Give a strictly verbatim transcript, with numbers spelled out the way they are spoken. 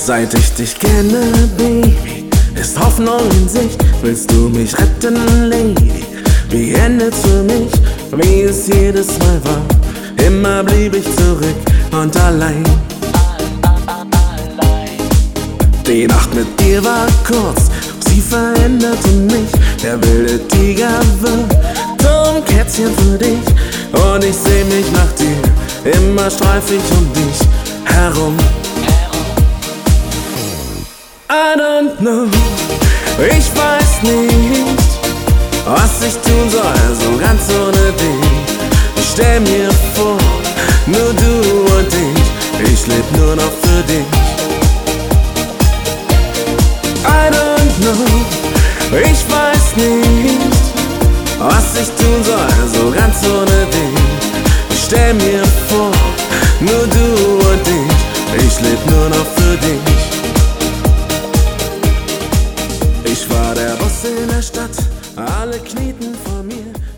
Seit ich dich kenne, Baby, ist Hoffnung in Sicht. Willst du mich retten, Lady? Wie endet's für mich, wie es jedes Mal war? Immer blieb ich zurück und allein. Die Nacht mit dir war kurz, sie veränderte mich. Der wilde Tiger wird zum Kätzchen für dich. Und ich seh mich nach dir, immer streif ich um dich herum. I don't know, ich weiß nicht, was ich tun soll, so ganz ohne dich. Ich stell mir vor, nur du und ich, ich leb nur noch für dich. I don't know, ich weiß nicht, was ich tun soll, so ganz ohne dich. Ich stell mir vor, nur du und ich, ich leb nur noch für dich. Ich war der Boss in der Stadt, alle knieten vor mir.